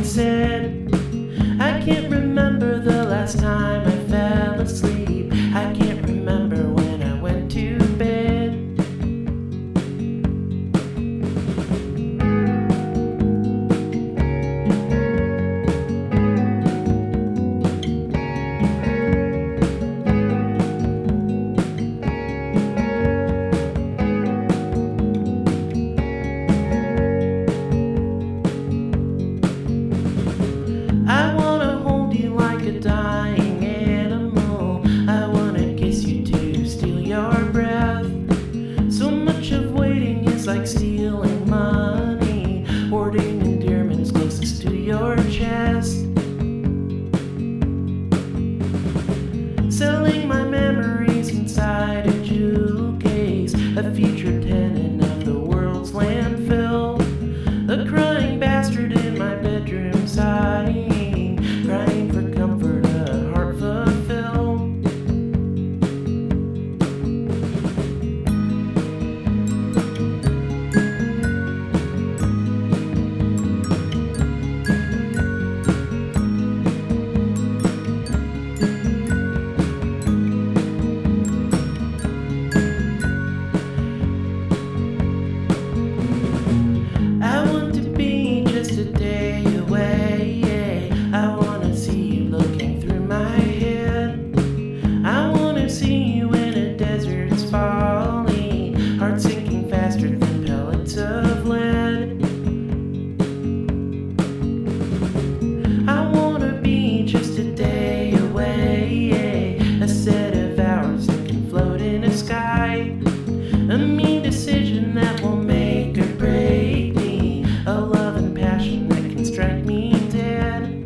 said, I can't remember the last time I fell asleep. I can't remember when I went to bed. I wanna hold you like a dying animal. I wanna kiss you to steal your breath. So much of waiting is like stealing money. Hoarding endearment is closest to your chest. Selling my memories inside a jewel case. A future tenant of the world's landfill. A crying bastard in my bedroom sighing, crying for comfort, a heart fulfilled. I want to be just a day away. I wanna see you looking through my head. I wanna see you when a desert's falling, heart sinking faster than pellets of lead. I wanna be just a day away, a set of hours that can float in a sky. A mean decision that will make or break me, a love and passion that can strike me dead.